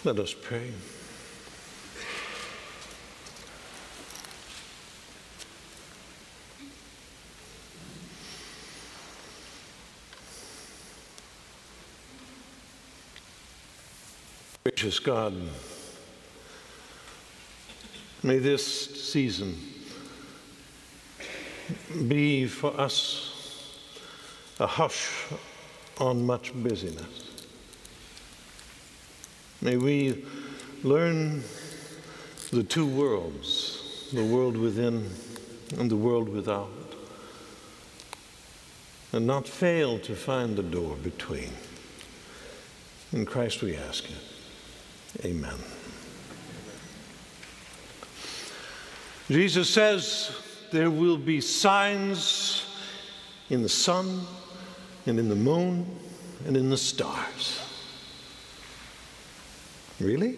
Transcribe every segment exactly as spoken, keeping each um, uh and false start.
Let us pray. Gracious God, may this season be for us a hush on much busyness. May we learn the two worlds, the world within and the world without, and not fail to find the door between. In Christ we ask it. Amen. Jesus says there will be signs in the sun and in the moon and in the stars. Really?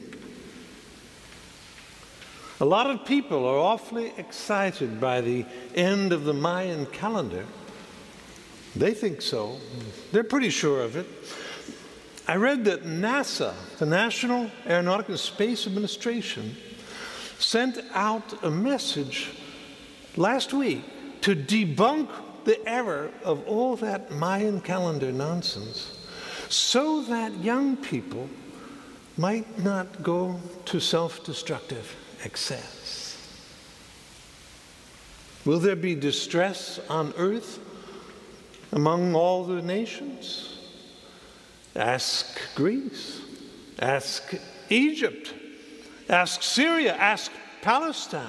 A lot of people are awfully excited by the end of the Mayan calendar. They think so. They're pretty sure of it. I read that NASA, the National Aeronautical and Space Administration, sent out a message last week to debunk the error of all that Mayan calendar nonsense so that young people might not go to self-destructive excess. Will there be distress on earth among all the nations? Ask Greece, ask Egypt, ask Syria, ask Palestine.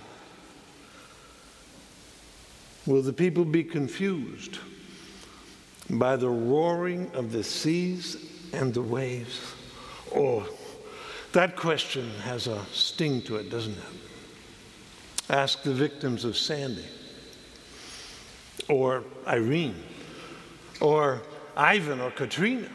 Will the people be confused by the roaring of the seas and the waves? Oh, that question has a sting to it, doesn't it? Ask the victims of Sandy, or Irene, or Ivan, or Katrina.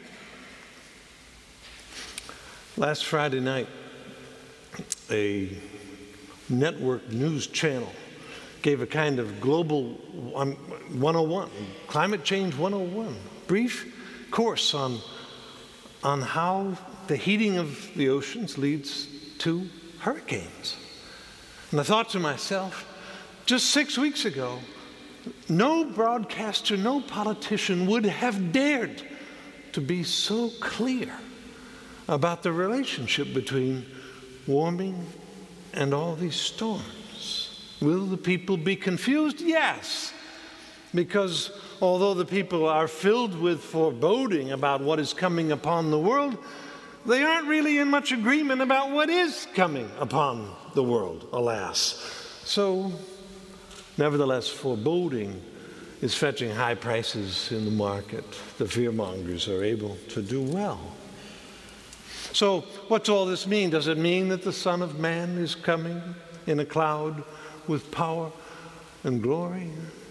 Last Friday night, a network news channel gave a kind of global one oh one, climate change one oh one, brief course on, on how the heating of the oceans leads to hurricanes. And I thought to myself, just six weeks ago, no broadcaster, no politician would have dared to be so clear about the relationship between warming and all these storms. Will the people be confused? Yes, because although the people are filled with foreboding about what is coming upon the world, they aren't really in much agreement about what is coming upon the world, alas. So, nevertheless, foreboding is fetching high prices in the market. The fearmongers are able to do well. So, what's all this mean? Does it mean that the Son of Man is coming in a cloud with power and glory?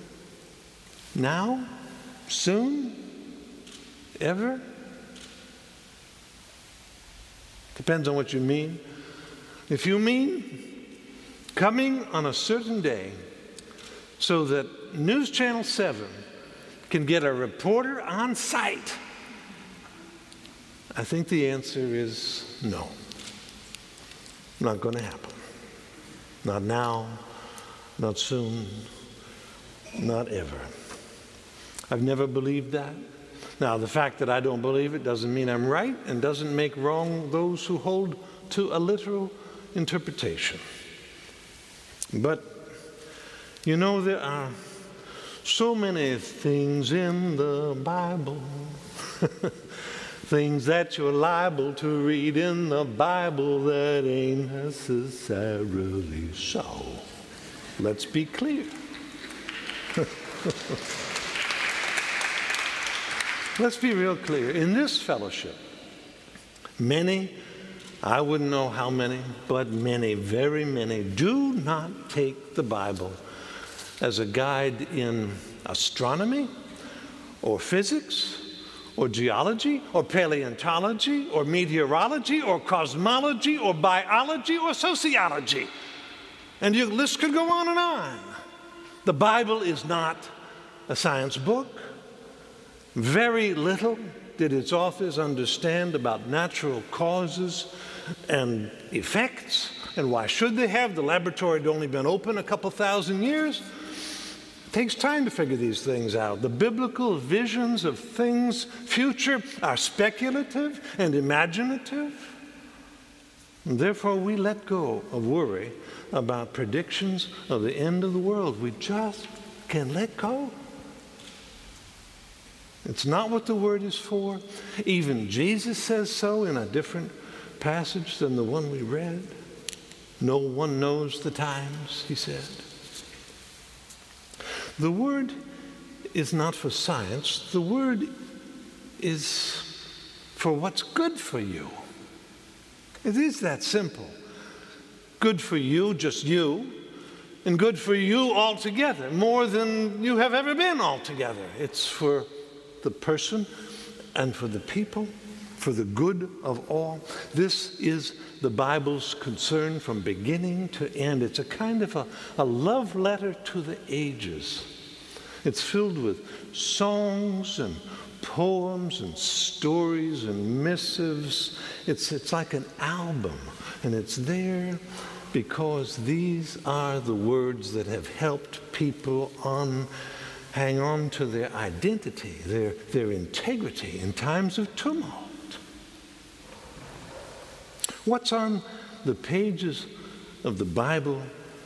Now? Soon? Ever? Depends on what you mean. If you mean coming on a certain day so that News Channel seven can get a reporter on site, I think the answer is no. Not going to happen. Not now, not soon, not ever. I've never believed that. Now, the fact that I don't believe it doesn't mean I'm right and doesn't make wrong those who hold to a literal interpretation. But, you know, there are so many things in the Bible, things that you're liable to read in the Bible that ain't necessarily so. Let's be clear. Let's be real clear. In this fellowship, many, I wouldn't know how many, but many, very many, do not take the Bible as a guide in astronomy or physics or geology or paleontology or meteorology or cosmology or biology or sociology. And your list could go on and on. The Bible is not a science book. Very little did its authors understand about natural causes and effects? And why should they have? The laboratory had only been open a couple thousand years. It takes time to figure these things out. The biblical visions of things future are speculative and imaginative. And therefore, we let go of worry about predictions of the end of the world. We just can let go. It's not what the Word is for. Even Jesus says so in a different passage than the one we read. No one knows the times, he said. The Word is not for science. The Word is for what's good for you. It is that simple. Good for you, just you, and good for you altogether, more than you have ever been altogether. It's for the person and for the people, for the good of all. This is the Bible's concern from beginning to end. It's a kind of a, a love letter to the ages. It's filled with songs and poems and stories and missives. It's, it's like an album, and it's there because these are the words that have helped people on hang on to their identity, their, their integrity in times of tumult. What's on the pages of the Bible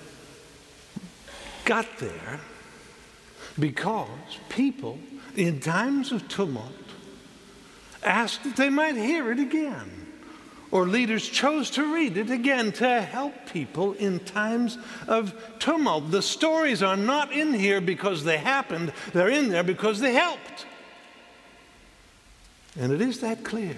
got there because people in times of tumult asked that they might hear it again, or leaders chose to read it again to help people in times of tumult. The stories are not in here because they happened, they're in there because they helped. And it is that clear.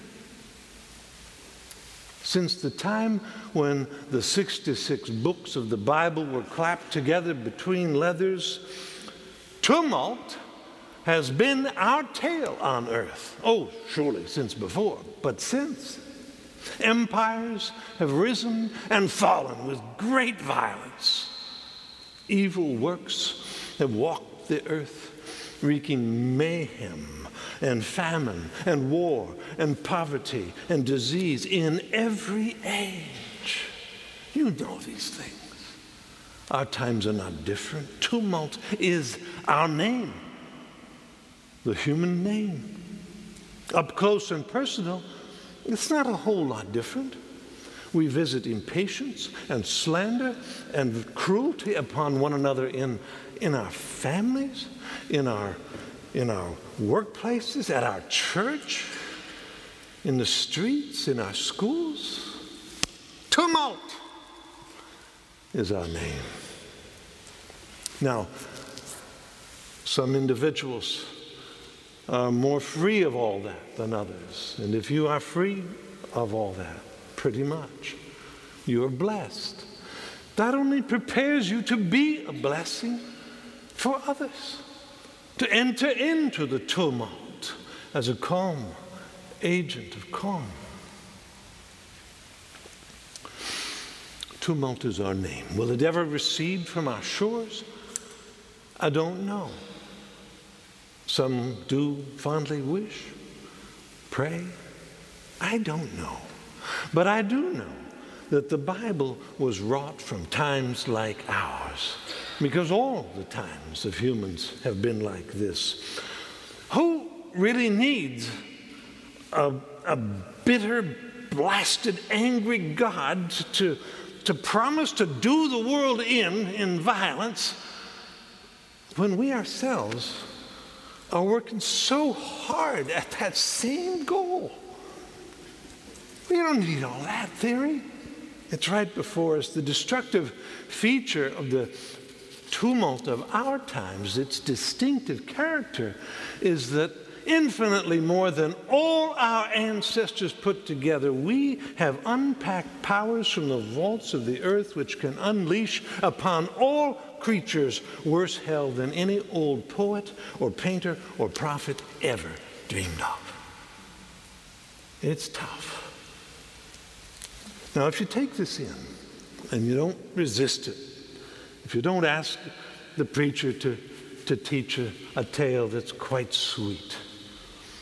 Since the time when the sixty-six books of the Bible were clapped together between leathers, tumult has been our tale on earth. Oh, surely since before, but since. Empires have risen and fallen with great violence. Evil works have walked the earth, wreaking mayhem and famine and war and poverty and disease in every age. You know these things. Our times are not different. Tumult is our name, the human name. Up close and personal, it's not a whole lot different. We visit impatience and slander and cruelty upon one another in, in our families, in our, in our workplaces, at our church, in the streets, in our schools. Tumult is our name. Now, some individuals are more free of all that than others. And if you are free of all that, pretty much, you're blessed. That only prepares you to be a blessing for others, to enter into the tumult as a calm agent of calm. Tumult is our name. Will it ever recede from our shores? I don't know. Some do fondly wish, pray. I don't know. But I do know that the Bible was wrought from times like ours, because all the times of humans have been like this. Who really needs a, a bitter, blasted, angry God to, to promise to do the world in, in violence, when we ourselves are working so hard at that same goal? We don't need all that theory. It's right before us. The destructive feature of the tumult of our times, its distinctive character, is that infinitely more than all our ancestors put together, we have unpacked powers from the vaults of the earth which can unleash upon all creatures worse hell than any old poet or painter or prophet ever dreamed of. It's tough. Now, if you take this in and you don't resist it, if you don't ask the preacher to, to teach a, a tale that's quite sweet,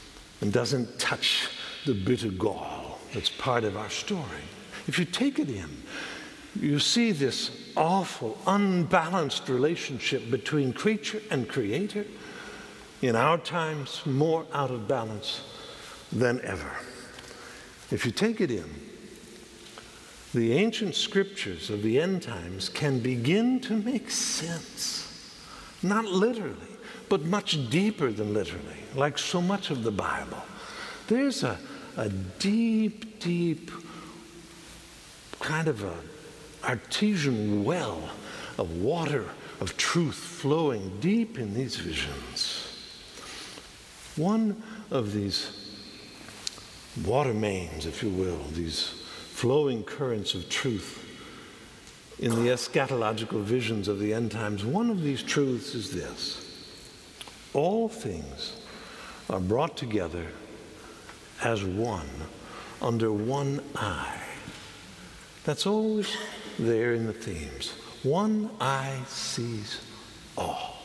and doesn't touch the bitter gall that's part of our story. If you take it in, you see this awful, unbalanced relationship between creature and creator, in our times more out of balance than ever. If you take it in, the ancient scriptures of the end times can begin to make sense, not literally, but much deeper than literally, like so much of the Bible. There's a, a deep, deep kind of a artesian well of water, of truth flowing deep in these visions. One of these water mains, if you will, these flowing currents of truth in the eschatological visions of the end times, one of these truths is this: all things are brought together as one, under one eye. That's always there in the themes. One eye sees all.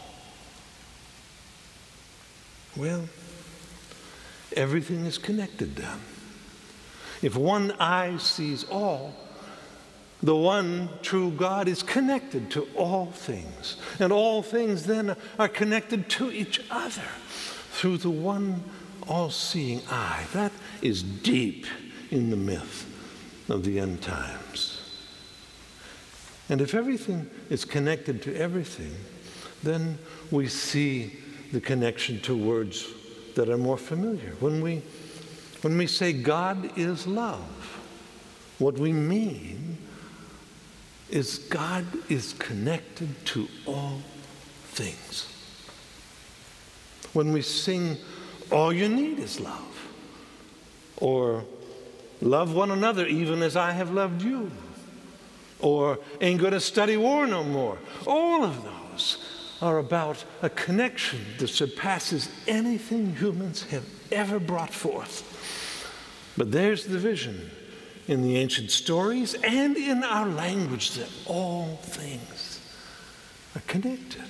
Well, everything is connected then. If one eye sees all, the one true God is connected to all things. And all things then are connected to each other through the one all-seeing eye. That is deep in the myth of the end times. And if everything is connected to everything, then we see the connection to words that are more familiar. When we, when we say God is love, what we mean is God is connected to all things. When we sing, all you need is love, or love one another even as I have loved you, or ain't gonna study war no more, all of those are about a connection that surpasses anything humans have ever brought forth. But there's the vision in the ancient stories and in our language that all things are connected.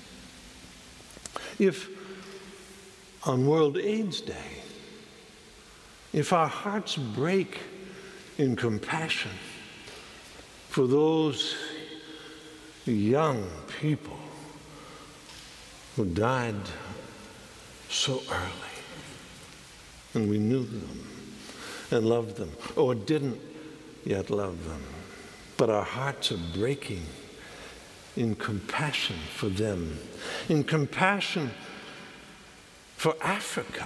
If on World AIDS Day, if our hearts break in compassion for those young people who died so early, and we knew them and loved them, or didn't yet love them, but our hearts are breaking in compassion for them, in compassion for Africa,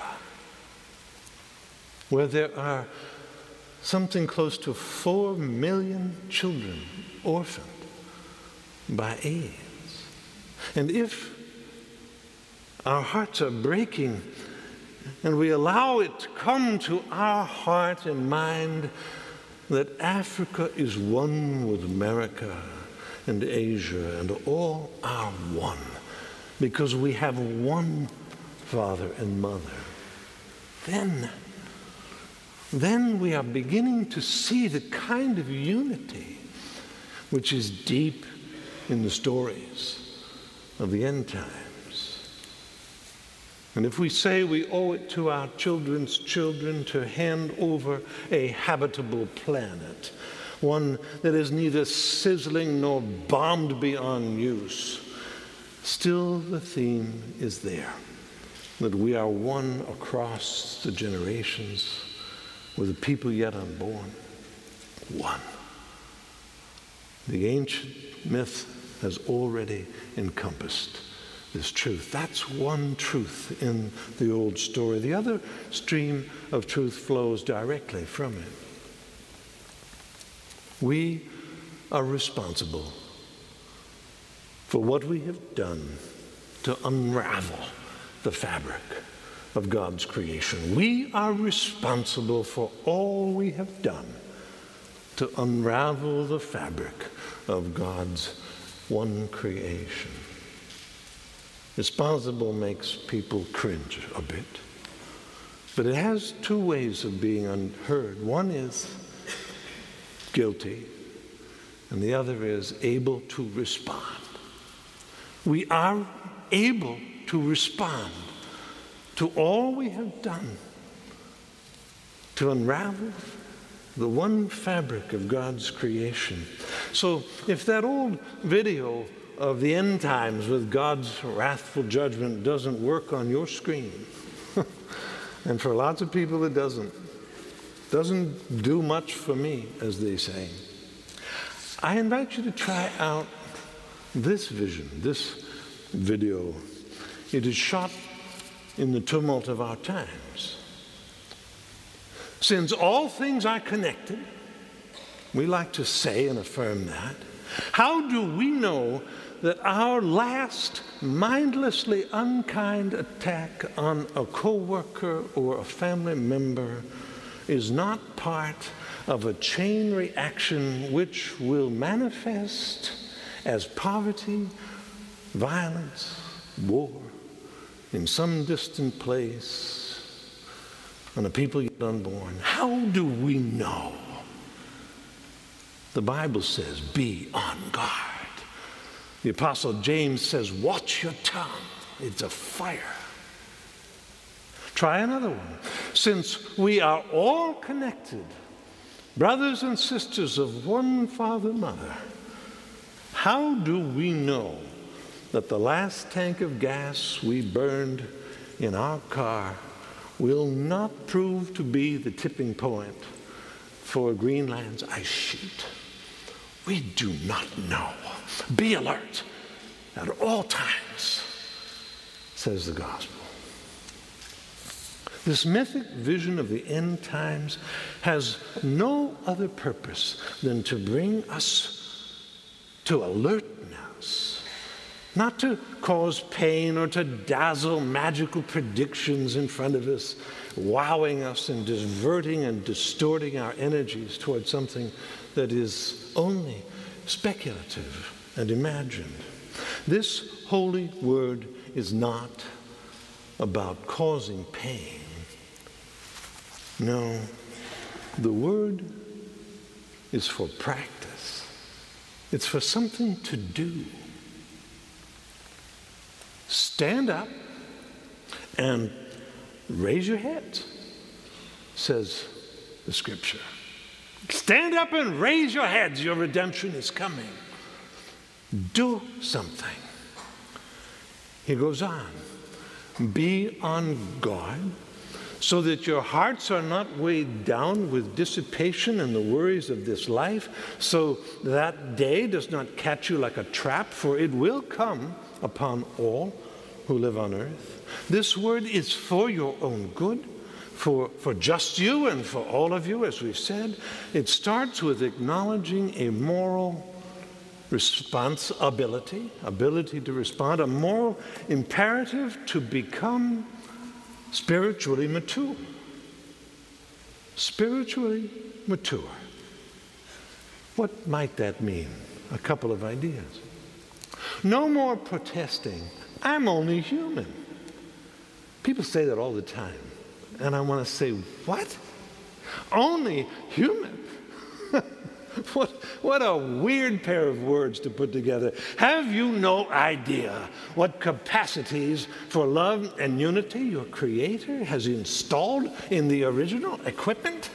where there are something close to four million children orphaned by AIDS. And if our hearts are breaking and we allow it to come to our heart and mind that Africa is one with America and Asia and all are one, because we have one father and mother, then, then we are beginning to see the kind of unity which is deep in the stories of the end times. And if we say we owe it to our children's children to hand over a habitable planet, one that is neither sizzling nor bombed beyond use, still the theme is there, that we are one across the generations with the people yet unborn. One. The ancient myth has already encompassed this truth. That's one truth in the old story. The other stream of truth flows directly from it. We are responsible for what we have done to unravel the fabric of God's creation. We are responsible for all we have done to unravel the fabric of God's one creation. Responsible makes people cringe a bit, but it has two ways of being unheard. One is guilty, and the other is able to respond. We are able to respond to all we have done to unravel the one fabric of God's creation. So if that old video of the end times with God's wrathful judgment doesn't work on your screen, and for lots of people it doesn't, doesn't do much for me, as they say, I invite you to try out this vision, this video. It is shot in the tumult of our times. Since all things are connected, we like to say and affirm that, how do we know that our last mindlessly unkind attack on a coworker or a family member is not part of a chain reaction which will manifest as poverty, violence, war in some distant place on a people yet unborn? How do we know? The Bible says, be on guard. The Apostle James says, watch your tongue. It's a fire. Try another one. Since we are all connected, brothers and sisters of one father, mother, how do we know that the last tank of gas we burned in our car will not prove to be the tipping point for Greenland's ice sheet? We do not know. Be alert at all times, says the gospel. This mythic vision of the end times has no other purpose than to bring us to alertness. Not to cause pain or to dazzle magical predictions in front of us, wowing us and diverting and distorting our energies towards something that is only speculative and imagined. This holy word is not about causing pain. No, the word is for practice. It's for something to do. Stand up and raise your heads, says the scripture. Stand up and raise your heads. Your redemption is coming. Do something. He goes on. Be on guard so that your hearts are not weighed down with dissipation and the worries of this life, so that day does not catch you like a trap, for it will come upon all who live on earth. This word is for your own good, for, for just you and for all of you, as we've said. It starts with acknowledging a moral responsibility, ability to respond, a moral imperative to become spiritually mature. Spiritually mature. What might that mean? A couple of ideas. No more protesting. I'm only human. People say that all the time. And I want to say, what? Only human? What, what a weird pair of words to put together. Have you no idea what capacities for love and unity your Creator has installed in the original equipment?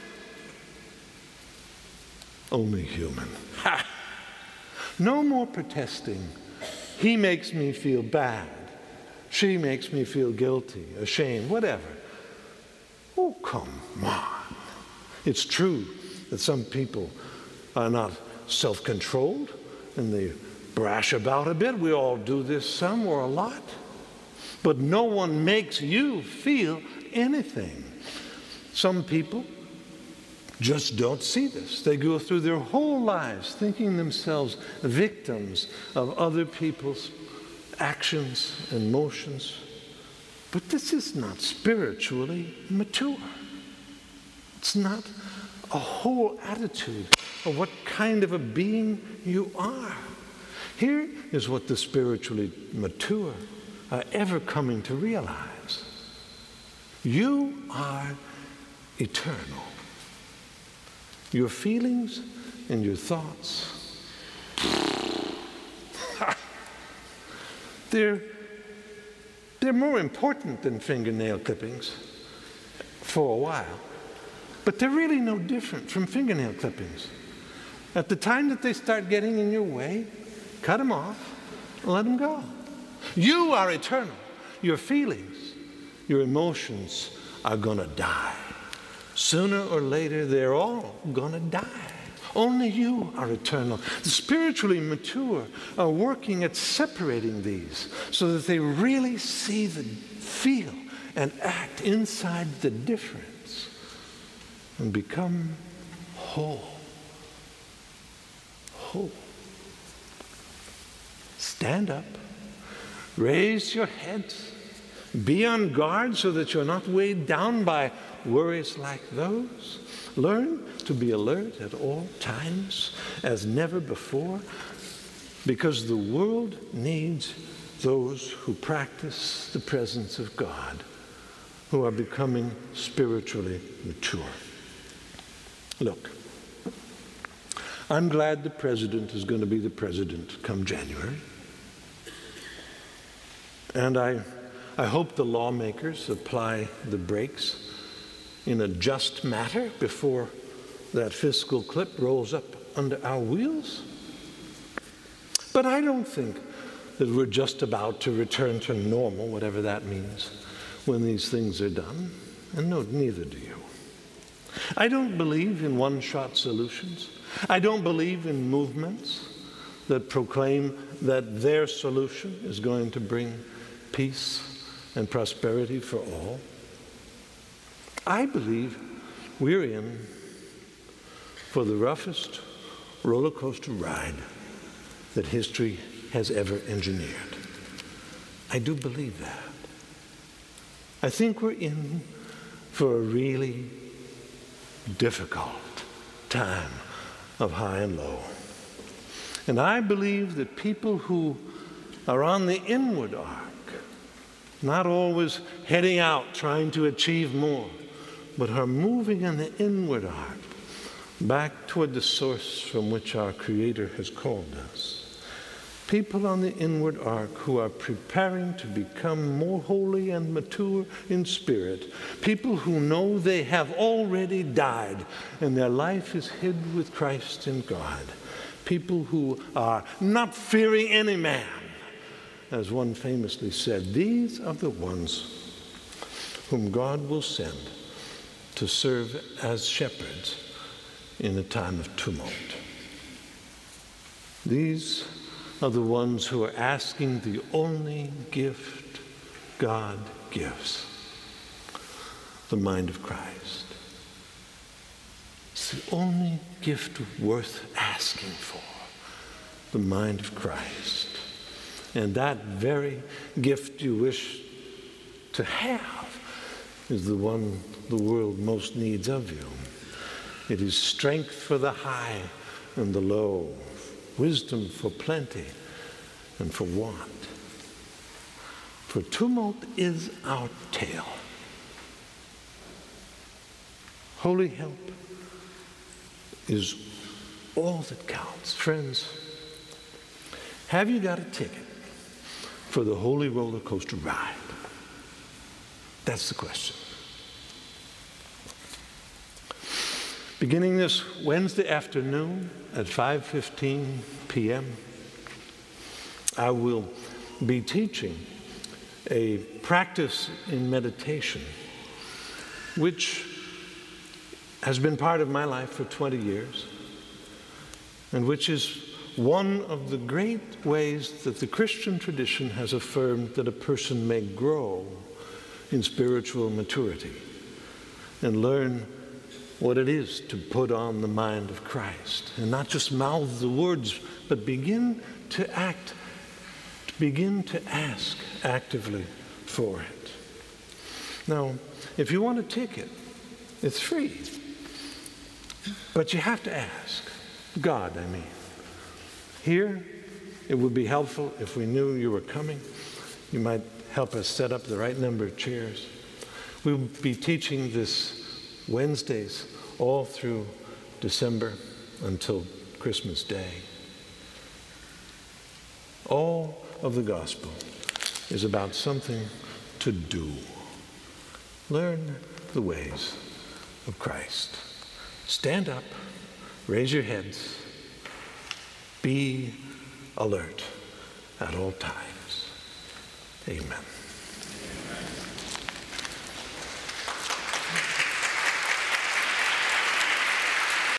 Only human. Ha! No more protesting. He makes me feel bad. She makes me feel guilty, ashamed, whatever. Oh, come on. It's true that some people are not self-controlled and they brash about a bit. We all do this some or a lot. But no one makes you feel anything. Some people just don't see this. They go through their whole lives thinking themselves victims of other people's actions and motions. But this is not spiritually mature. It's not a whole attitude of what kind of a being you are. Here is what the spiritually mature are ever coming to realize. You are eternal. Your feelings and your thoughts, they're, they're more important than fingernail clippings for a while. But they're really no different from fingernail clippings. At the time that they start getting in your way, cut them off and let them go. You are eternal. Your feelings, your emotions are going to die. Sooner or later, they're all going to die. Only you are eternal. The spiritually mature are working at separating these so that they really see, the, feel, and act inside the difference and become whole. Whole. Stand up. Raise your heads. Be on guard so that you're not weighed down by worries like those. Learn to be alert at all times as never before, because the world needs those who practice the presence of God, who are becoming spiritually mature. Look, I'm glad the president is going to be the president come January. And I, I hope the lawmakers apply the brakes in a just manner before that fiscal clip rolls up under our wheels. But I don't think that we're just about to return to normal, whatever that means, when these things are done. And no, neither do you. I don't believe in one-shot solutions. I don't believe in movements that proclaim that their solution is going to bring peace and prosperity for all. I believe we're in for the roughest roller coaster ride that history has ever engineered. I do believe that. I think we're in for a really difficult time of high and low. And I believe that people who are on the inward arc, not always heading out trying to achieve more, but are moving in the inward arc back toward the source from which our Creator has called us. People on the inward arc who are preparing to become more holy and mature in spirit. People who know they have already died and their life is hid with Christ in God. People who are not fearing any man. As one famously said, these are the ones whom God will send to serve as shepherds in a time of tumult. These are the ones who are asking the only gift God gives, the mind of Christ. It's the only gift worth asking for, the mind of Christ. And that very gift you wish to have is the one the world most needs of you. It is strength for the high and the low, wisdom for plenty and for want. For tumult is our tale. Holy help is all that counts. Friends, have you got a ticket for the holy roller coaster ride? That's the question. Beginning this Wednesday afternoon at five fifteen p m, I will be teaching a practice in meditation, which has been part of my life for twenty years, and which is one of the great ways that the Christian tradition has affirmed that a person may grow in spiritual maturity and learn what it is to put on the mind of Christ, and not just mouth the words, but begin to act, to begin to ask actively for it. Now, if you want a ticket, it's free, but you have to ask God, I mean. Here, it would be helpful if we knew you were coming. You might help us set up the right number of chairs. We'll be teaching this Wednesdays all through December until Christmas Day. All of the gospel is about something to do. Learn the ways of Christ. Stand up, raise your heads, be alert at all times. Amen.